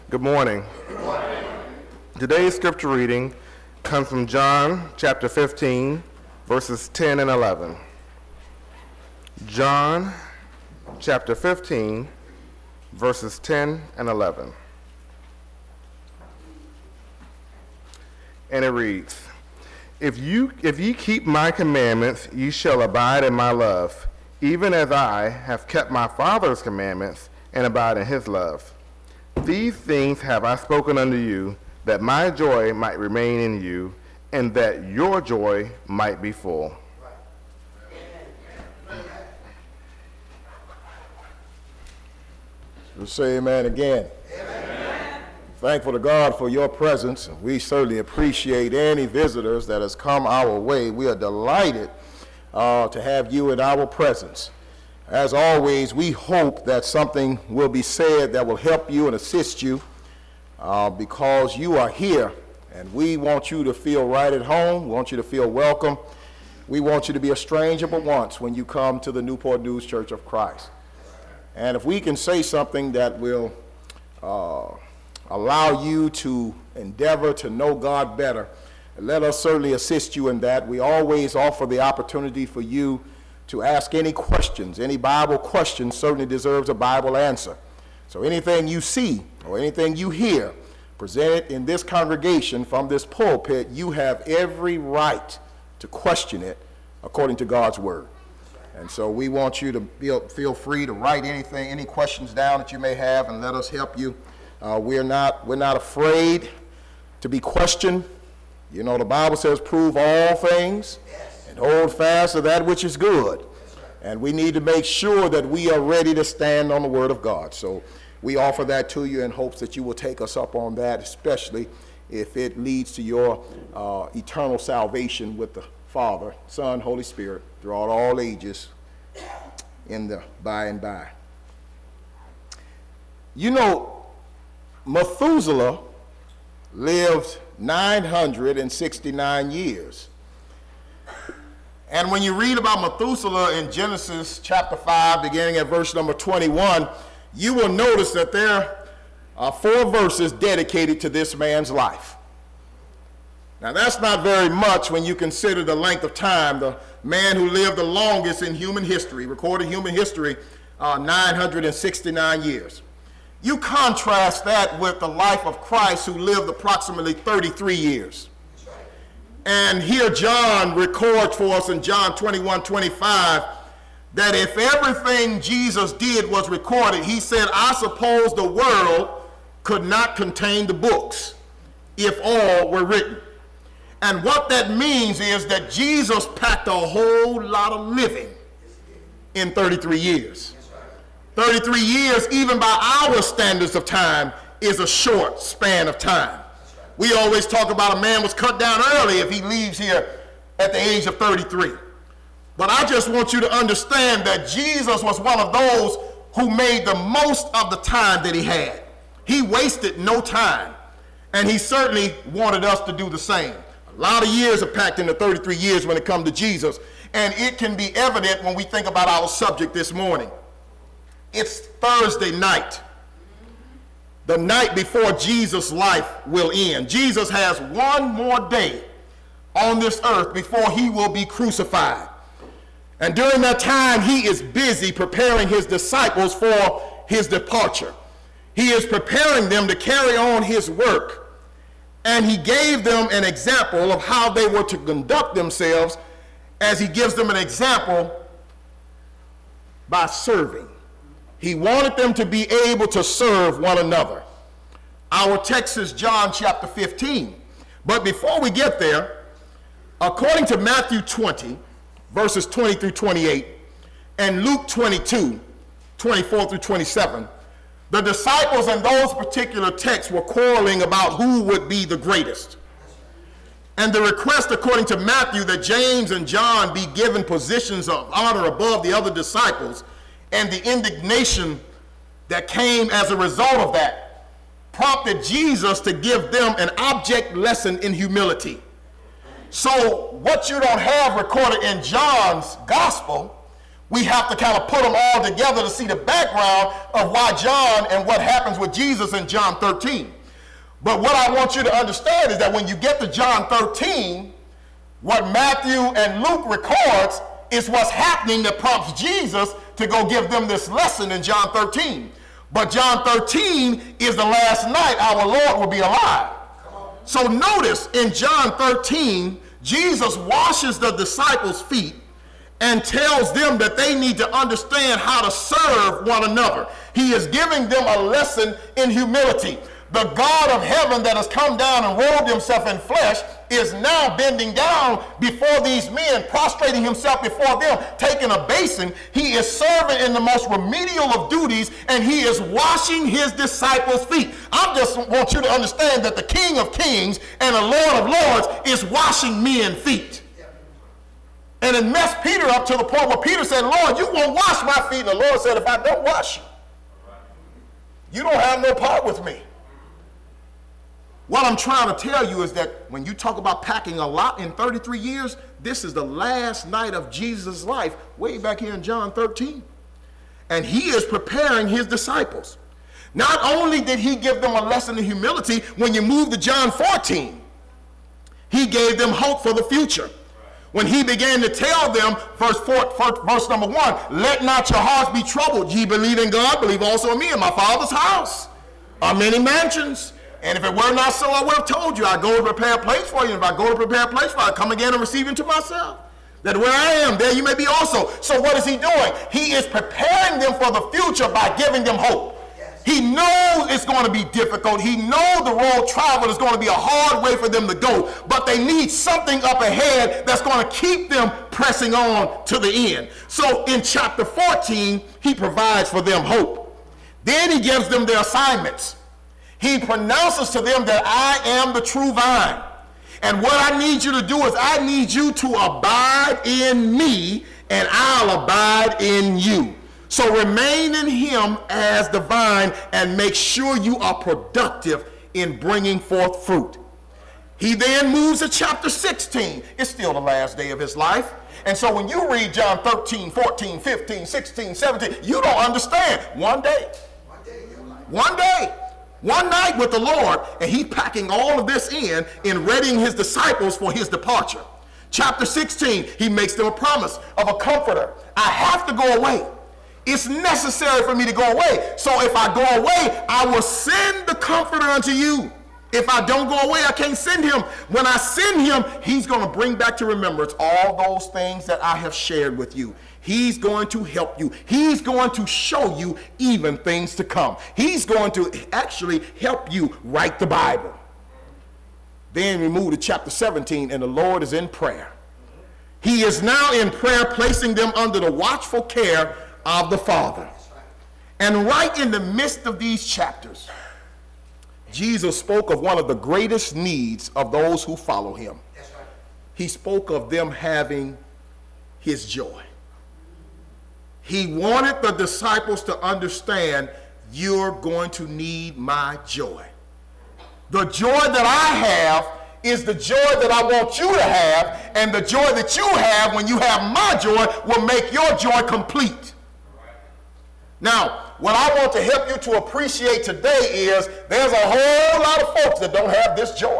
Good morning. Good morning. Today's scripture reading comes from John chapter 15, verses 10 and 11. John chapter 15, verses 10 and 11. And it reads, If ye keep my commandments, ye shall abide in my love, even as I have kept my Father's commandments and abide in his love. These things have I spoken unto you, that my joy might remain in you, and that your joy might be full. We'll say amen again. Amen. Thankful to God for your presence. We certainly appreciate any visitors that has come our way. We are delighted to have you in our presence. As always, we hope that something will be said that will help you and assist you because you are here, and we want you to feel right at home. We want you to feel welcome. We want you to be a stranger but once when you come to the Newport News Church of Christ. And if we can say something that will allow you to endeavor to know God better, let us certainly assist you in that. We always offer the opportunity for you to ask any questions. Any Bible question certainly deserves a Bible answer. So anything you see or anything you hear presented in this congregation from this pulpit, you have every right to question it according to God's word. And so we want you to feel free to write anything, any questions down that you may have, and let us help you. We're not afraid to be questioned. You know, the Bible says, prove all things and hold fast to that which is good. And we need to make sure that we are ready to stand on the word of God. So we offer that to you in hopes that you will take us up on that, especially if it leads to your eternal salvation with the Father, Son, Holy Spirit, throughout all ages in the by and by. You know, Methuselah lived 969 years. And when you read about Methuselah in Genesis chapter 5, beginning at verse number 21, you will notice that there are 4 verses dedicated to this man's life. Now, that's not very much when you consider the length of time. The man who lived the longest in human history, recorded human history, 969 years. You contrast that with the life of Christ, who lived approximately 33 years. And here John records for us in John 21:25 that if everything Jesus did was recorded, he said, I suppose the world could not contain the books if all were written. And what that means is that Jesus packed a whole lot of living in 33 years. 33 years, even by our standards of time, is a short span of time. We always talk about a man was cut down early if he leaves here at the age of 33. But I just want you to understand that Jesus was one of those who made the most of the time that he had. He wasted no time, and he certainly wanted us to do the same. A lot of years are packed into 33 years when it comes to Jesus, and it can be evident when we think about our subject this morning. It's Thursday night, the night before Jesus' life will end. Jesus has one more day on this earth before he will be crucified. And during that time, he is busy preparing his disciples for his departure. He is preparing them to carry on his work. And he gave them an example of how they were to conduct themselves, as he gives them an example by serving. He wanted them to be able to serve one another. Our text is John chapter 15. But before we get there, according to Matthew 20, verses 20 through 28, and Luke 22, 24 through 27, the disciples in those particular texts were quarreling about who would be the greatest. And the request, according to Matthew, that James and John be given positions of honor above the other disciples, and the indignation that came as a result of that, prompted Jesus to give them an object lesson in humility. So what you don't have recorded in John's gospel, We have to kind of put them all together to see the background of why John and what happens with Jesus in John 13. But what I want you to understand is that when you get to John 13, what Matthew and Luke records is what's happening that prompts Jesus to go give them this lesson in John 13. But John 13 is the last night our Lord will be alive. So notice in John 13, Jesus washes the disciples' feet and tells them that they need to understand how to serve one another. He is giving them a lesson in humility. The God of heaven that has come down and robed himself in flesh is now bending down before these men, prostrating himself before them, taking a basin. He is serving in the most remedial of duties, and he is washing his disciples' feet. I just want you to understand that the King of Kings and the Lord of Lords is washing men's feet. And it messed Peter up to the point where Peter said, Lord, you won't wash my feet. And the Lord said, if I don't wash you, you don't have no part with me. What I'm trying to tell you is that when you talk about packing a lot in 33 years, this is the last night of Jesus' life, way back here in John 13. And he is preparing his disciples. Not only did he give them a lesson in humility, when you move to John 14, he gave them hope for the future. When he began to tell them, verse number 1, let not your hearts be troubled. Ye believe in God, believe also in me. In my Father's house are many mansions. And if it were not so, I would have told you, I go to prepare a place for you. And if I go to prepare a place for you, I come again and receive you to myself. That where I am, there you may be also. So what is he doing? He is preparing them for the future by giving them hope. Yes. He knows it's going to be difficult. He knows the road traveled is going to be a hard way for them to go. But they need something up ahead that's going to keep them pressing on to the end. So in chapter 14, he provides for them hope. Then he gives them their assignments. He pronounces to them that I am the true vine. And what I need you to do is I need you to abide in me and I'll abide in you. So remain in him as the vine and make sure you are productive in bringing forth fruit. He then moves to chapter 16. It's still the last day of his life. And so when you read John 13, 14, 15, 16, 17, you don't understand. One day, one night with the Lord, and he's packing all of this in readying his disciples for his departure. Chapter 16, he makes them a promise of a comforter. I have to go away. It's necessary for me to go away. So if I go away, I will send the comforter unto you. If I don't go away, I can't send him. When I send him, he's going to bring back to remembrance all those things that I have shared with you. He's going to help you. He's going to show you even things to come. He's going to actually help you write the Bible. Then we move to chapter 17, and the Lord is in prayer. He is now in prayer, placing them under the watchful care of the Father. And right in the midst of these chapters, Jesus spoke of one of the greatest needs of those who follow him. He spoke of them having his joy. He wanted the disciples to understand, you're going to need my joy. The joy that I have is the joy that I want you to have, and the joy that you have when you have my joy will make your joy complete. Now, what I want to help you to appreciate today is there's a whole lot of folks that don't have this joy.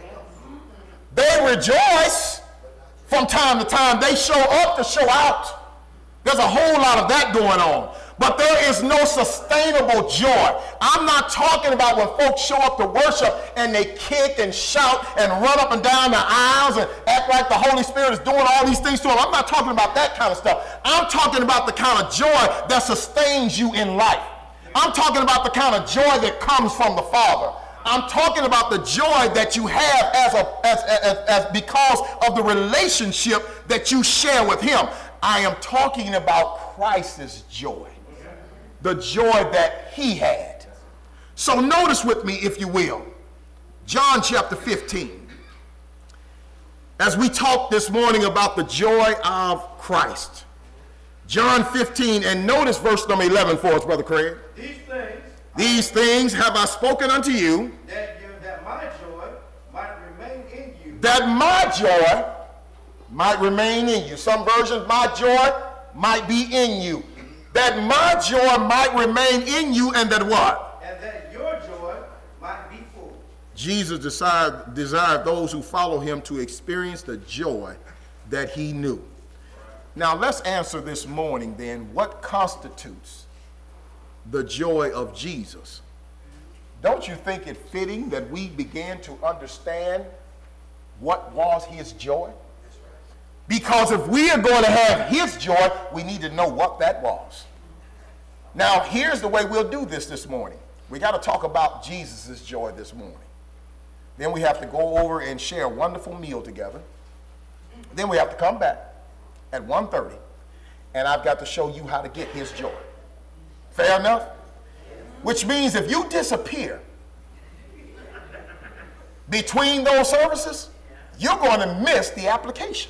They rejoice from time to time. They show up to show out. There's a whole lot of that going on. But there is no sustainable joy. I'm not talking about when folks show up to worship and they kick and shout and run up and down the aisles and act like the Holy Spirit is doing all these things to them. I'm not talking about that kind of stuff. I'm talking about the kind of joy that sustains you in life. I'm talking about the kind of joy that comes from the Father. I'm talking about the joy that you have as because of the relationship that you share with him. I am talking about Christ's joy. The joy that he had. So notice with me, if you will, John chapter 15. As we talked this morning about the joy of Christ. John 15, and notice verse number 11 for us, Brother Craig. These things have I spoken unto you, that my joy might remain in you. That my joy might remain in you. Some versions, my joy might be in you. That my joy might remain in you, and that what? And that your joy might be full. Jesus desired those who follow him to experience the joy that he knew. Now let's answer this morning then, what constitutes the joy of Jesus? Don't you think it fitting that we begin to understand what was his joy? Because if we are going to have his joy, we need to know what that was. Now, here's the way we'll do this morning. We got to talk about Jesus' joy this morning. Then we have to go over and share a wonderful meal together. Then we have to come back at 1:30, and I've got to show you how to get his joy. Fair enough? Which means if you disappear between those services, you're going to miss the application.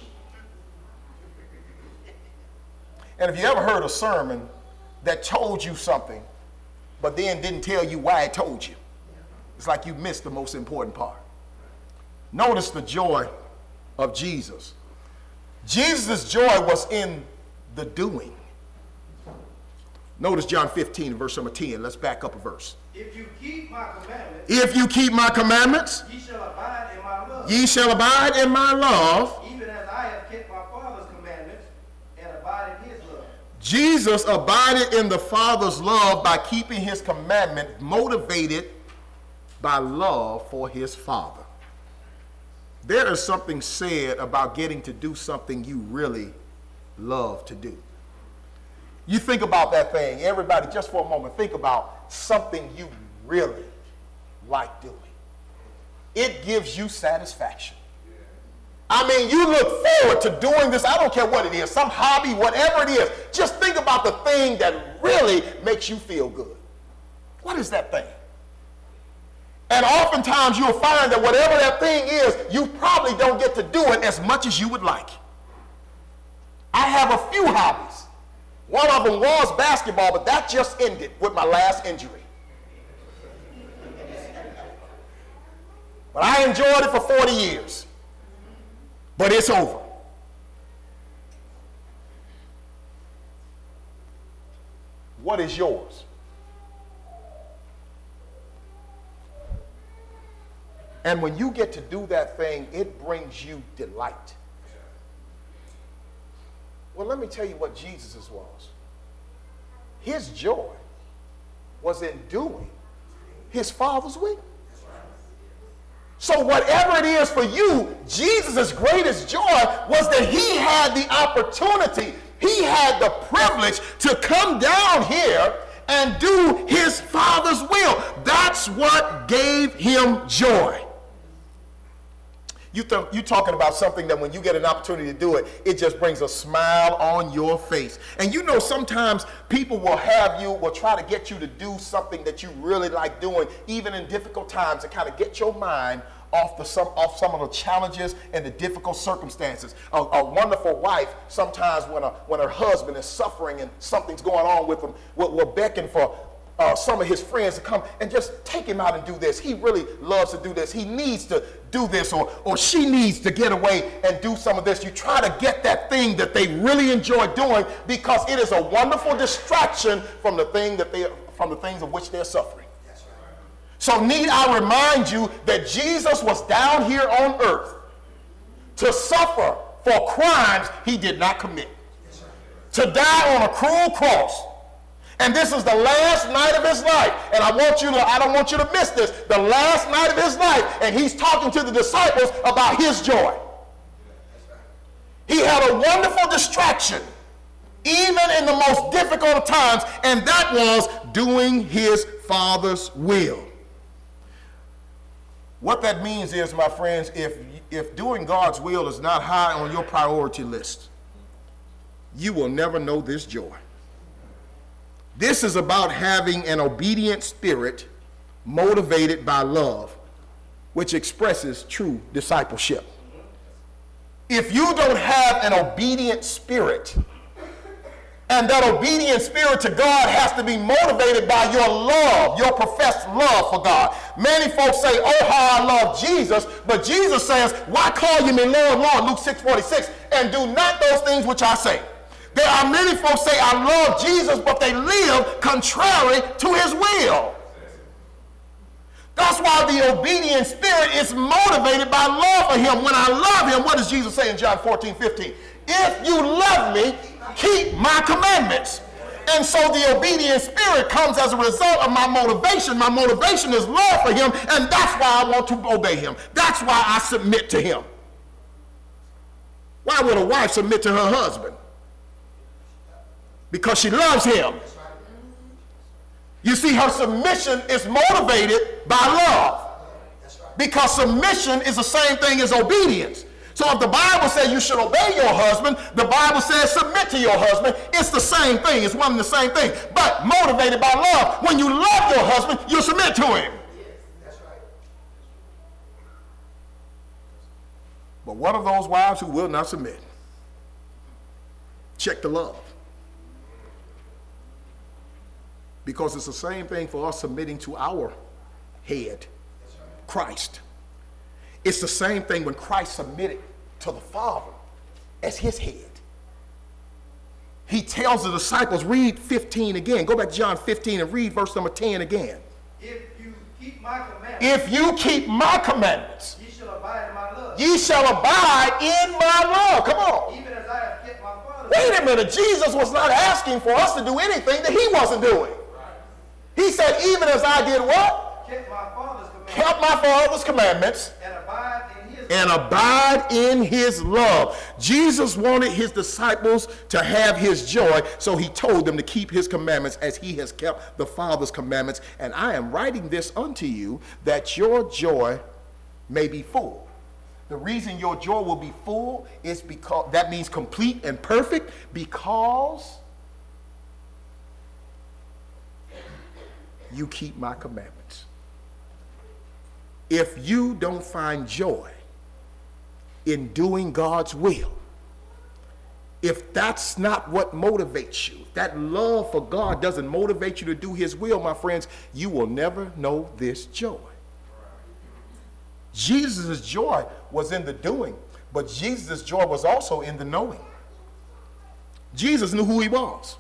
And if you ever heard a sermon that told you something, but then didn't tell you why it told you, it's like you missed the most important part. Notice the joy of Jesus. Jesus' joy was in the doing. Notice John 15, verse number 10. Let's back up a verse. If you keep my commandments, If you keep my commandments, ye shall abide in my love, ye shall abide in my love. even as I have kept my Father's commandments and abide in his love. Jesus abided in the Father's love by keeping his commandment, motivated by love for his Father. There is something said about getting to do something you really love to do. You think about that thing. Everybody, just for a moment, think about something you really like doing. It gives you satisfaction. I mean, you look forward to doing this. I don't care what it is, some hobby, whatever it is. Just think about the thing that really makes you feel good. What is that thing? And oftentimes you'll find that whatever that thing is, you probably don't get to do it as much as you would like. I have a few hobbies. One of them was basketball, but that just ended with my last injury. But I enjoyed it for 40 years. But it's over. What is yours? And when you get to do that thing, it brings you delight. Well, let me tell you what Jesus' was. His joy was in doing his Father's will. So whatever it is for you, Jesus' greatest joy was that he had the opportunity, he had the privilege to come down here and do his Father's will. That's what gave him joy. You're talking about something that when you get an opportunity to do it, it just brings a smile on your face. And you know, sometimes people will try to get you to do something that you really like doing, even in difficult times, to kind of get your mind off some of the challenges and the difficult circumstances. A wonderful wife, sometimes when her husband is suffering and something's going on with him, will beckon for some of his friends to come and just take him out and do this. He really loves to do this. He needs to do this, or she needs to get away and do some of this. You try to get that thing that they really enjoy doing because it is a wonderful distraction from the things of which they're suffering. So need I remind you that Jesus was down here on earth to suffer for crimes he did not commit, to die on a cruel cross. And this is the last night of his life. And I don't want you to miss this. The last night of his life. And he's talking to the disciples about his joy. He had a wonderful distraction, even in the most difficult of times, and that was doing his Father's will. What that means is, my friends, if doing God's will is not high on your priority list, you will never know this joy. This is about having an obedient spirit motivated by love, which expresses true discipleship. If you don't have an obedient spirit, and that obedient spirit to God has to be motivated by your love, your professed love for God. Many folks say, oh, how I love Jesus, but Jesus says, why call you me Lord, Lord, Luke 6:46, and do not those things which I say. There are many folks say, I love Jesus, but they live contrary to his will. That's why the obedient spirit is motivated by love for him. When I love him, what does Jesus say in John 14:15? If you love me, keep my commandments. And so the obedient spirit comes as a result of my motivation. My motivation is love for him, and that's why I want to obey him. That's why I submit to him. Why would a wife submit to her husband? Because she loves him. You see, her submission is motivated by love. Because submission is the same thing as obedience. So if the Bible says you should obey your husband, the Bible says submit to your husband. It's the same thing. It's one and the same thing. But motivated by love. When you love your husband, you submit to him. But what are those wives who will not submit? Check the love. Because it's the same thing for us submitting to our head, Christ. It's the same thing when Christ submitted to the Father as his head. He tells the disciples, read 15 again. Go back to John 15 and read verse number 10 again. If you keep my commandments, If you keep my commandments, ye shall abide in my love, ye shall abide in my love. Come on. even as I have kept my Father's Wait a minute. Jesus was not asking for us to do anything that he wasn't doing. He said, even as I did what? kept my Father's commandments, Kept my Father's commandments and abide in his love. Jesus wanted his disciples to have his joy, so he told them to keep his commandments as he has kept the Father's commandments. And I am writing this unto you that your joy may be full. The reason your joy will be full is because that means complete and perfect, because you keep my commandments. If you don't find joy in doing God's will, if that's not what motivates you, if that love for God doesn't motivate you to do his will, my friends, you will never know this joy. Jesus' joy was in the doing, but Jesus' joy was also in the knowing. Jesus knew who he was.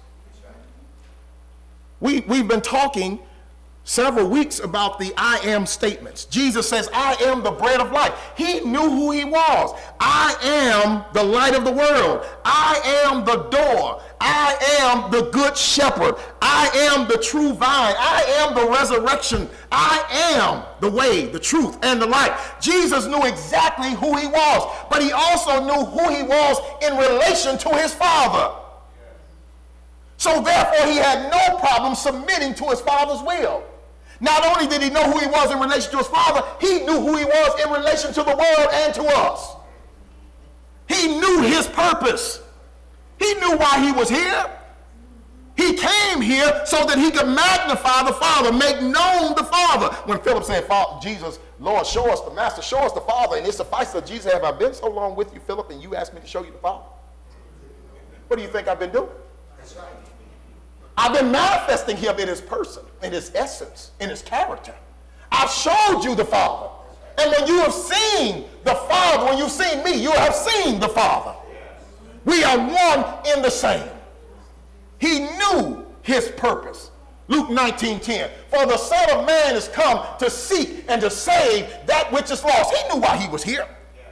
We've been talking several weeks about the I am statements. Jesus says, I am the bread of life. He knew who he was. I am the light of the world. I am the door. I am the good shepherd. I am the true vine. I am the resurrection. I am the way, the truth, and the life. Jesus knew exactly who he was, but he also knew who he was in relation to his Father. So therefore, he had no problem submitting to his Father's will. Not only did he know who he was in relation to his Father, he knew who he was in relation to the world and to us. He knew his purpose. He knew why he was here. He came here so that he could magnify the Father, make known the Father. When Philip said, Jesus, Lord, show us the Master, show us the Father, and it suffices that Jesus, have I been so long with you, Philip, and you asked me to show you the Father? What do you think I've been doing? That's right. I've been manifesting him in his person, in his essence, in his character. I've showed you the Father. And when you have seen the Father, when you've seen me, you have seen the Father. We are one in the same. He knew his purpose. Luke 19:10. For the Son of Man is come to seek and to save that which is lost. He knew why he was here.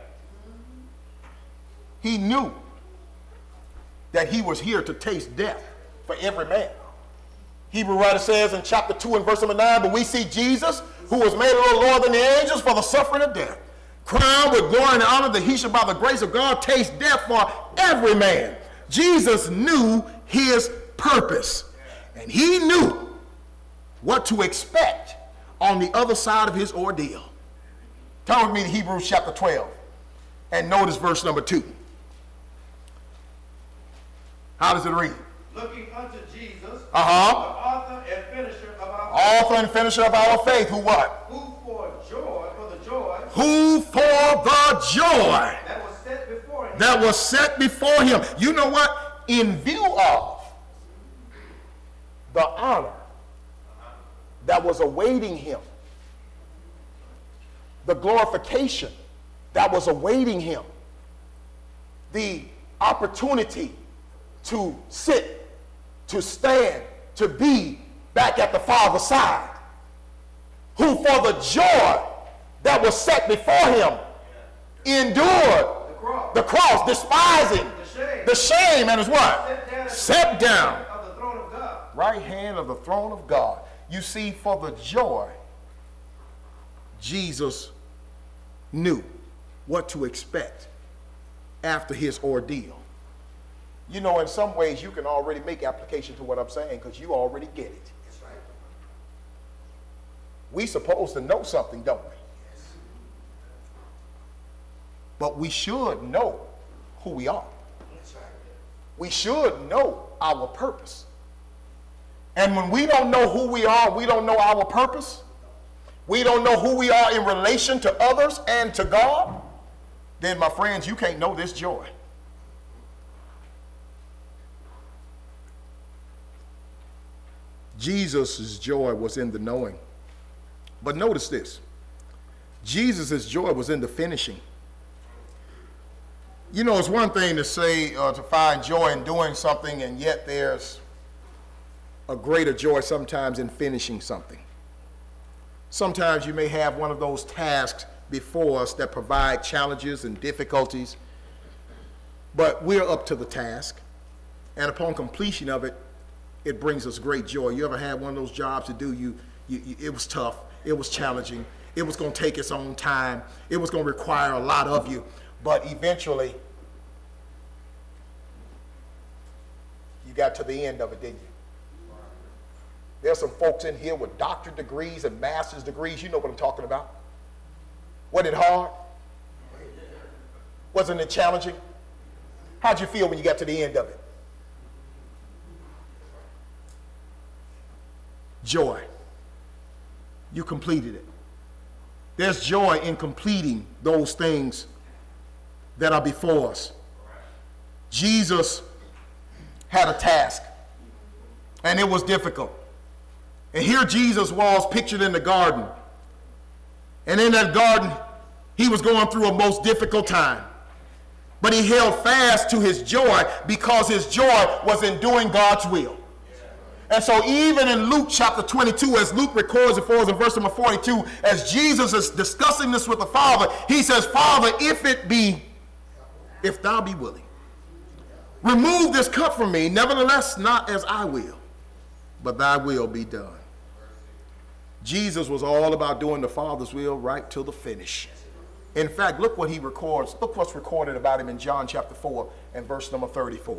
He knew that he was here to taste death for every man. Hebrew writer says in chapter 2 and verse number 9, but we see Jesus, who was made a little lower than the angels for the suffering of death, crowned with glory and honor, that he should by the grace of God taste death for every man. Jesus knew his purpose, and he knew what to expect on the other side of his ordeal. Turn with me to Hebrews chapter 12 and notice verse number 2. How does it read? looking unto Jesus, the Uh-huh. author and finisher of our faith. Author and finisher of our faith, who what? Who for the joy Who for the joy that was set before him, that was set before him. You know what? In view of the honor that was awaiting him, the glorification that was awaiting him, the opportunity to sit, to stand, to be back at the Father's side, who for the joy that was set before him endured the cross, despising the shame, and is what? Set down. Of the throne of God. Right hand of the throne of God. You see, for the joy, Jesus knew what to expect after his ordeal. You know, in some ways, you can already make application to what I'm saying because you already get it. That's right. We supposed to know something, don't we? Yes. But we should know who we are. That's right. We should know our purpose. And when we don't know who we are, we don't know our purpose, we don't know who we are in relation to others and to God, then, my friends, you can't know this joy. Jesus' joy was in the knowing. But notice this. Jesus' joy was in the finishing. You know, it's one thing to say, to find joy in doing something, and yet there's a greater joy sometimes in finishing something. Sometimes you may have one of those tasks before us that provide challenges and difficulties, but we're up to the task, and upon completion of it, it brings us great joy. You ever had one of those jobs to do, it was tough, it was challenging, it was going to take its own time, it was going to require a lot of you, but eventually you got to the end of it, didn't you? There's some folks in here with doctorate degrees and master's degrees. You know what I'm talking about. Wasn't it hard? Wasn't it challenging? How'd you feel when you got to the end of it? Joy. You completed it. There's joy in completing those things that are before us. Jesus had a task, and it was difficult. And here Jesus was pictured in the garden. And in that garden, he was going through a most difficult time. But he held fast to his joy because his joy was in doing God's will. And so even in Luke chapter 22, as Luke records it for us in verse number 42, as Jesus is discussing this with the Father, he says, Father, if thou be willing, remove this cup from me, nevertheless not as I will, but thy will be done. Jesus was all about doing the Father's will right till the finish. In fact, look what he records. Look what's recorded about him in John chapter 4 and verse number 34.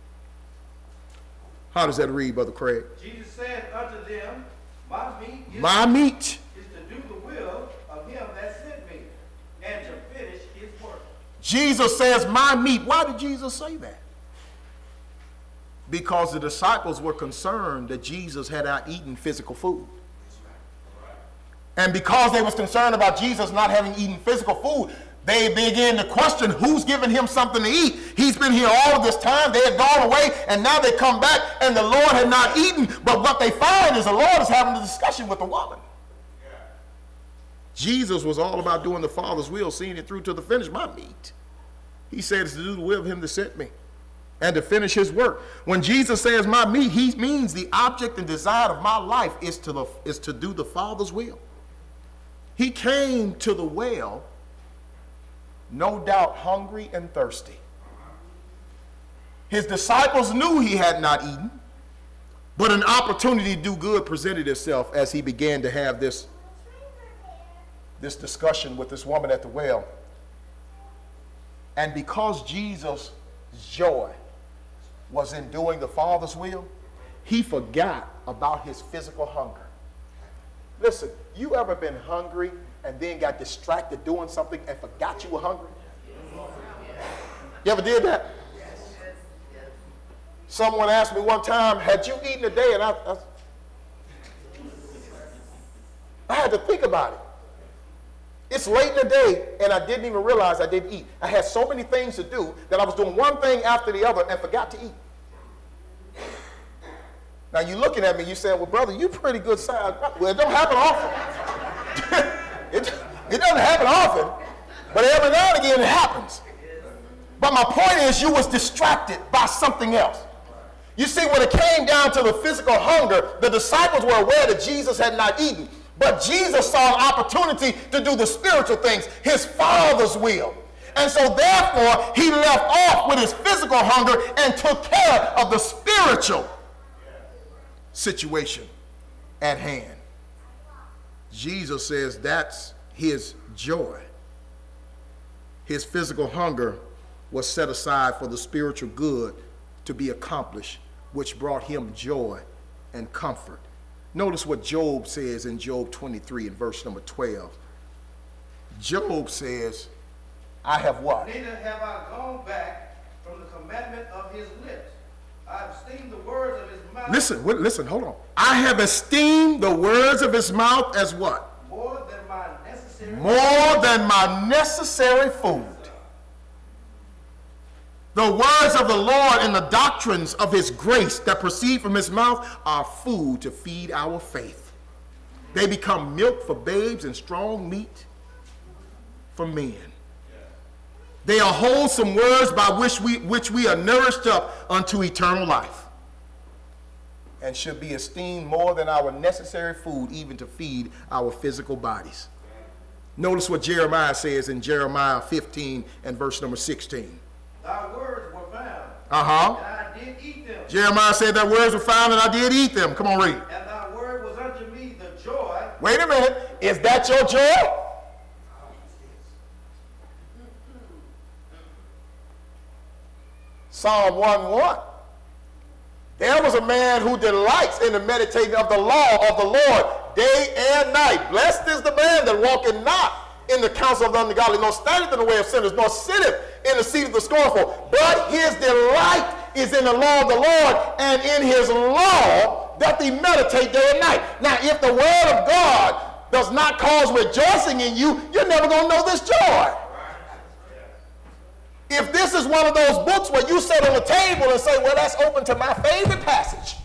How does that read, Brother Craig? Jesus said unto them, My meat is to do the will of him that sent me, and to finish his work. Jesus says, my meat. Why did Jesus say that? Because the disciples were concerned that Jesus had not eaten physical food. And because they was concerned about Jesus not having eaten physical food, they began to question who's giving him something to eat. He's been here all of this time. They had gone away, and now they come back, and the Lord had not eaten. But what they find is the Lord is having a discussion with the woman. Yeah. Jesus was all about doing the Father's will, seeing it through to the finish. My meat. He said it's to do the will of him that sent me and to finish his work. When Jesus says my meat, he means the object and desire of my life is to do the Father's will. He came to the well, no doubt hungry and thirsty. His disciples knew he had not eaten, but an opportunity to do good presented itself as he began to have this discussion with this woman at the well. And because Jesus' joy was in doing the Father's will, he forgot about his physical hunger. Listen, you ever been hungry and then got distracted doing something and forgot you were hungry? You ever did that? Someone asked me one time, had you eaten today? And I had to think about it. It's late in the day, and I didn't even realize I didn't eat. I had so many things to do that I was doing one thing after the other and forgot to eat. Now, you're looking at me, you saying, well, brother, you pretty good size. Well, it don't happen often. it doesn't happen often, but every now and again it happens. But my point is you was distracted by something else. You see, when it came down to the physical hunger, the disciples were aware that Jesus had not eaten. But Jesus saw an opportunity to do the spiritual things, his Father's will. And so therefore, he left off with his physical hunger and took care of the spiritual situation at hand. Jesus says that's his joy. His physical hunger was set aside for the spiritual good to be accomplished, which brought him joy and comfort. Notice what Job says in Job 23 and verse number 12. Job says, I have what? Neither have I gone back from the commandment of his lips. I have esteemed the words of his mouth. Listen, hold on. I have esteemed the words of his mouth as what? More than my necessary More than my necessary food. The words of the Lord and the doctrines of his grace that proceed from his mouth are food to feed our faith. They become milk for babes and strong meat for men. They are wholesome words by which we are nourished up unto eternal life, and should be esteemed more than our necessary food, even to feed our physical bodies. Notice what Jeremiah says in Jeremiah 15 and verse number 16. Thy words were found, Uh-huh. and I did eat them. Jeremiah said that words were found and I did eat them. Come on, read. And thy word was unto me the joy. Wait a minute. Is that your joy? Psalm 1:1. There was a man who delights in the meditating of the law of the Lord day and night. Blessed is the man that walketh not in the counsel of the ungodly, nor standeth in the way of sinners, nor sitteth in the seat of the scornful. But his delight is in the law of the Lord, and in his law doth he meditate day and night. Now, if the word of God does not cause rejoicing in you, you're never going to know this joy. If this is one of those books where you sit on the table and say, well, that's open to my favorite passage,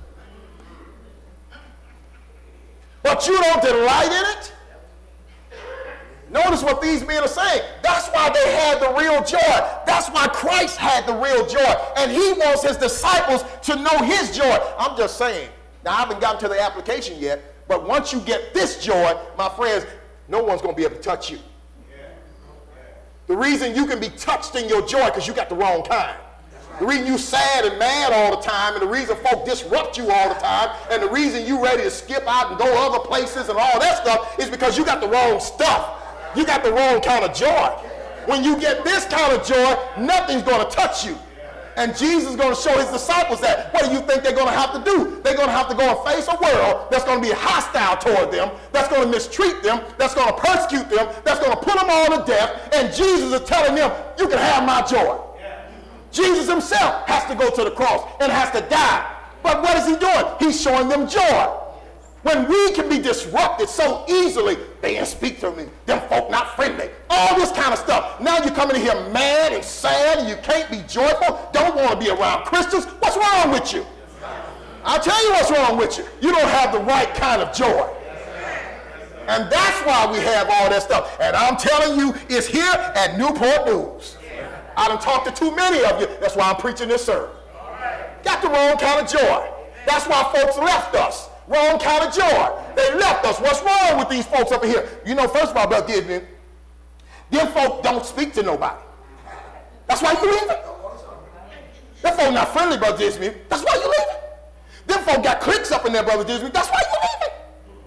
but you don't delight in it, notice what these men are saying. That's why they had the real joy. That's why Christ had the real joy. And he wants his disciples to know his joy. I'm just saying. Now, I haven't gotten to the application yet, but once you get this joy, my friends, no one's going to be able to touch you. The reason you can be touched in your joy because you got the wrong kind. The reason you sad and mad all the time, and the reason folk disrupt you all the time, and the reason you ready to skip out and go other places and all that stuff is because you got the wrong stuff. You got the wrong kind of joy. When you get this kind of joy, nothing's going to touch you. And Jesus is going to show his disciples that. What do you think they're going to have to do? They're going to have to go and face a world that's going to be hostile toward them, that's going to mistreat them, that's going to persecute them, that's going to put them all to death. And Jesus is telling them, you can have my joy. Jesus himself has to go to the cross and has to die. But what is he doing? He's showing them joy. When we can be disrupted so easily, they didn't speak to me, them folk not friendly, all this kind of stuff. Now you're coming in here mad and sad and you can't be joyful, don't want to be around Christians. What's wrong with you? I'll tell you what's wrong with you. You don't have the right kind of joy. And that's why we have all that stuff. And I'm telling you, it's here at Newport News. I done talked to too many of you. That's why I'm preaching this sermon. Got the wrong kind of joy. That's why folks left us. Wrong kind of joy. They left us. What's wrong with these folks over here? You know, first of all, Brother Disney, them folk don't speak to nobody. That's why you leaving. Them folk not friendly, Brother Disney. That's why you leaving. Them folk got cliques up in there, Brother Disney. That's why you leaving.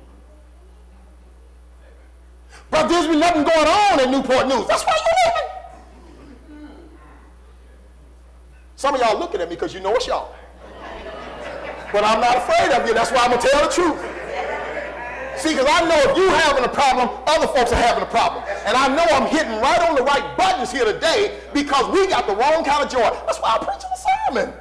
Brother Disney, nothing going on in Newport News. That's why you leaving. Some of y'all looking at me because you know it's y'all. But I'm not afraid of you. That's why I'm going to tell the truth. See, because I know if you having a problem, other folks are having a problem. And I know I'm hitting right on the right buttons here today because we got the wrong kind of joy. That's why I'm preaching the sermon.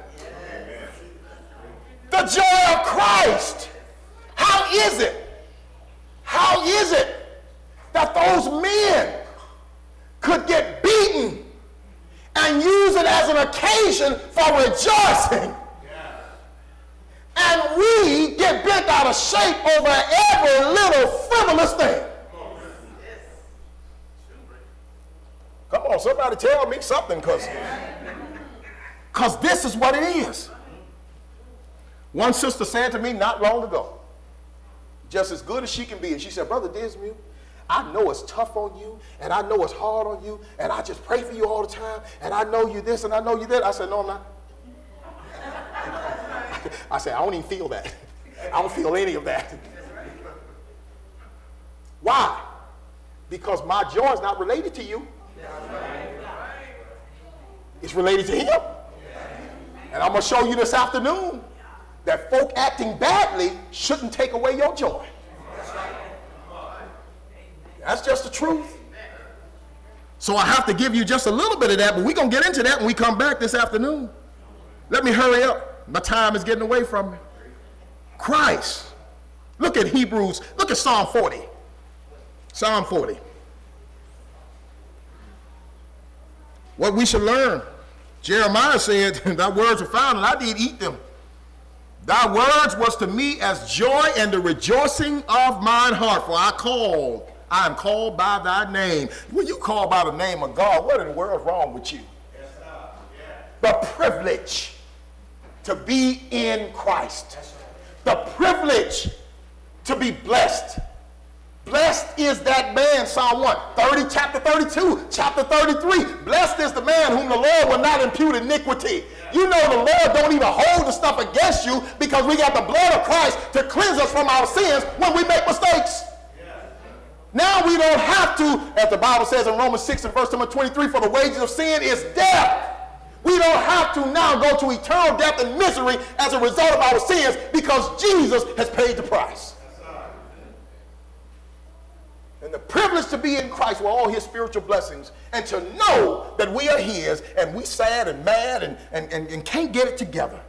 The joy of Christ. How is it? How is it that those men could get beaten and use it as an occasion for rejoicing? And we get bent out of shape over every little frivolous thing. Come on, somebody tell me something, because this is what it is. One sister said to me not long ago, just as good as she can be, and she said, Brother Dismuke, I know it's tough on you, and I know it's hard on you, and I just pray for you all the time, and I know you this, and I know you that. I said, no, I'm not. I said, I don't even feel that. I don't feel any of that. Why? Because my joy is not related to you. It's related to him. And I'm going to show you this afternoon that folk acting badly shouldn't take away your joy. That's just the truth. So I have to give you just a little bit of that, but we're going to get into that when we come back this afternoon. Let me hurry up. My time is getting away from me. Christ. Look at Hebrews. Look at Psalm 40. Psalm 40. What we should learn. Jeremiah said, thy words are found and I did eat them. Thy words was to me as joy and the rejoicing of mine heart. For I am called by thy name. When you call by the name of God, what in the world is wrong with you? Yes, the privilege to be in Christ. The privilege to be blessed. Blessed is that man, Psalm 1, 30, chapter 32, chapter 33. Blessed is the man whom the Lord will not impute iniquity. You know the Lord don't even hold the stuff against you because we got the blood of Christ to cleanse us from our sins when we make mistakes. Now we don't have to, as the Bible says in Romans 6 and verse number 23, for the wages of sin is death. We don't have to now go to eternal death and misery as a result of our sins because Jesus has paid the price. And the privilege to be in Christ with all his spiritual blessings and to know that we are his and we sad and mad and can't get it together.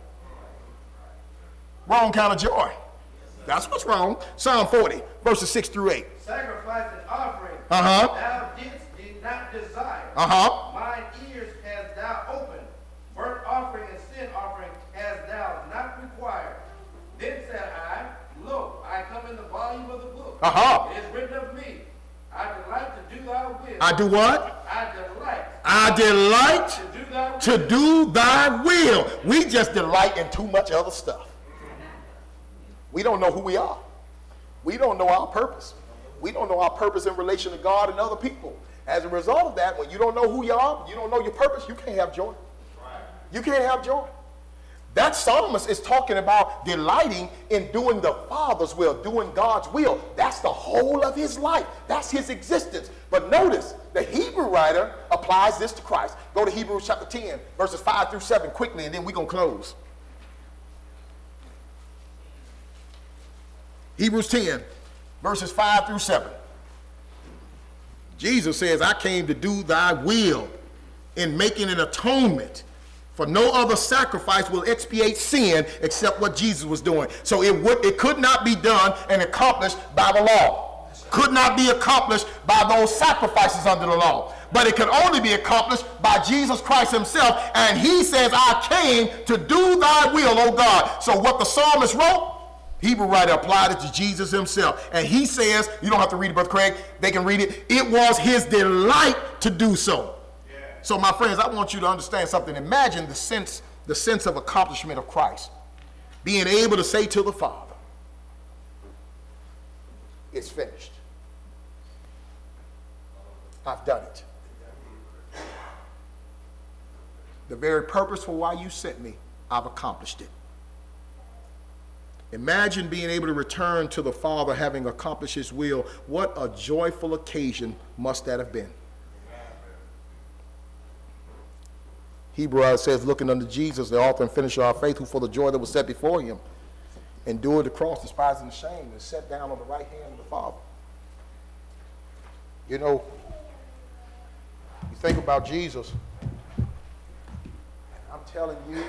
Wrong kind of joy. That's what's wrong. Psalm 40, verses 6 through 8. Sacrifice and offering thou did not desire. Mine ears hast thou opened. Burnt offering and sin offering hast thou not required. Then said I, look, I come in the volume of the book. It is written of me. I delight to do thy will. I do what? I delight to do thy will. We just delight in too much other stuff. We don't know who we are. We don't know our purpose. We don't know our purpose in relation to God and other people. As a result of that, when you don't know who you are, you don't know your purpose, you can't have joy. You can't have joy. That psalmist is talking about delighting in doing the Father's will, doing God's will. That's the whole of his life. That's his existence. But notice, the Hebrew writer applies this to Christ. Go to Hebrews chapter 10, verses 5 through 7 quickly, and then we're going to close. Hebrews 10, verses 5 through 7. Jesus says, I came to do thy will in making an atonement. For no other sacrifice will expiate sin except what Jesus was doing. So it could not be done and accomplished by the law. Could not be accomplished by those sacrifices under the law. But it could only be accomplished by Jesus Christ himself. And he says, I came to do thy will, O God. So what the psalmist wrote, Hebrew writer applied it to Jesus himself. And he says, you don't have to read it, Brother Craig, they can read it. It was his delight to do so. So, my friends, I want you to understand something. Imagine the sense of accomplishment of Christ. Being able to say to the Father, it's finished. I've done it. The very purpose for why you sent me, I've accomplished it. Imagine being able to return to the Father having accomplished his will. What a joyful occasion must that have been. Hebrew says, looking unto Jesus, the author and finisher of our faith, who for the joy that was set before him endured the cross, despising the shame, and sat down on the right hand of the Father. You know, you think about Jesus, I'm telling you,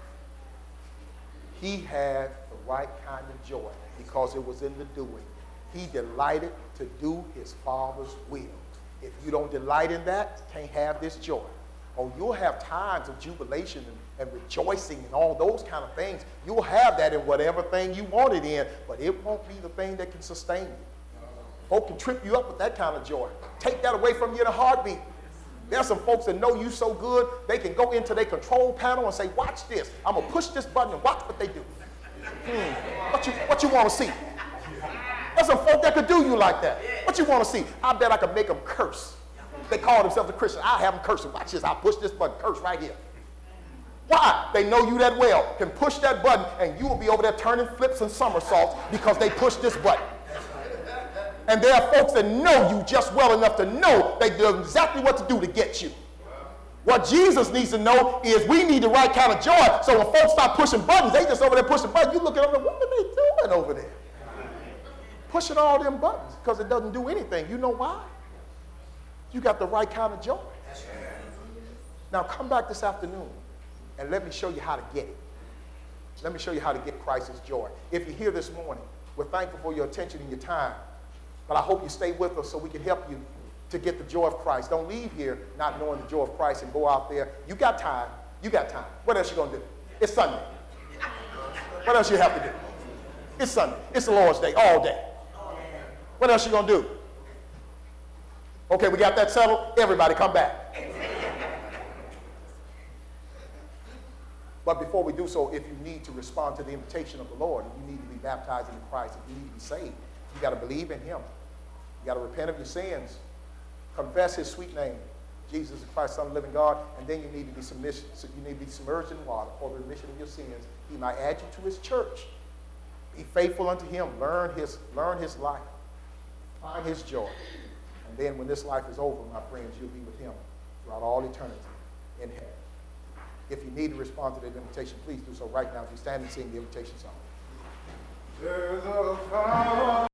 he had the right kind of joy because it was in the doing. He delighted to do his Father's will. If you don't delight in that, you can't have this joy. Oh, you'll have times of jubilation and rejoicing and all those kind of things. You'll have that in whatever thing you want it in, but it won't be the thing that can sustain you. Folk can trip you up with that kind of joy. Take that away from you in a heartbeat. There's some folks that know you so good, they can go into their control panel and say, watch this. I'm going to push this button and watch what they do. What you want to see? There's some folk that could do you like that. What you want to see? I bet I could make them curse. They call themselves a Christian. I'll have them cursing. Watch this. I'll push this button. Curse right here. Why? They know you that well. Can push that button and you will be over there turning flips and somersaults because they pushed this button. And there are folks that know you just well enough to know they know exactly what to do to get you. What Jesus needs to know is we need the right kind of joy. So when folks start pushing buttons, they just over there pushing buttons. You look at them, what are they doing over there? Pushing all them buttons because it doesn't do anything. You know why? You got the right kind of joy. Now come back this afternoon and let me show you how to get it. Let me show you how to get Christ's joy. If you're here this morning, we're thankful for your attention and your time. But I hope you stay with us so we can help you to get the joy of Christ. Don't leave here not knowing the joy of Christ and go out there. You got time. You got time. What else you going to do? It's Sunday. What else you have to do? It's Sunday. It's the Lord's Day all day. What else you going to do? Okay, we got that settled. Everybody come back. But before we do so, if you need to respond to the invitation of the Lord, if you need to be baptized into Christ, if you need to be saved, you got to believe in him. You got to repent of your sins. Confess his sweet name, Jesus Christ, Son of the living God, and then you need to be submerged in water for the remission of your sins. He might add you to his church. Be faithful unto him. Learn his life. Find his joy. And then when this life is over, my friends, you'll be with him throughout all eternity in heaven. If you need to respond to that invitation, please do so right now as we stand and sing the invitation song. There's a power